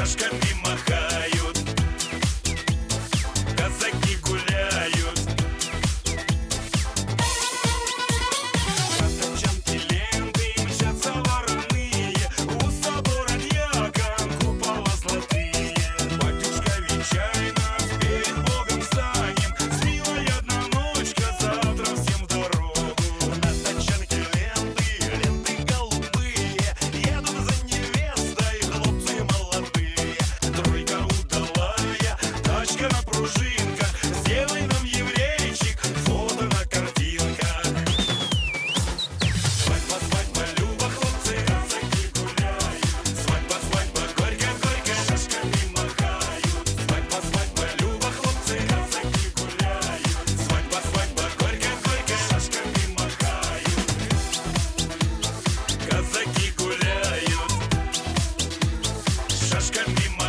шашками махают, казаки гуляют. На тачанке ленты мчатся вороные, у собора дьякон купола золотые. Батюшка венчай нас, перед Богом станем, с милой одноночка, завтра всем в дорогу. На тачанке ленты голубые, едут за невестой хлопцы молодые. Тройка удалая, тачка на пружинках, сделай нам, еврейчик, фото на картинках. Свадьба, свадьба, Люба, хлопцы, казаки гуляют. Свадьба, свадьба, горько-горько, шашками махают. Свадьба, свадьба, Люба, хлопцы, казаки гуляют. Свадьба, свадьба, горько-горько, шашками махают. Казаки гуляют, шашками махают.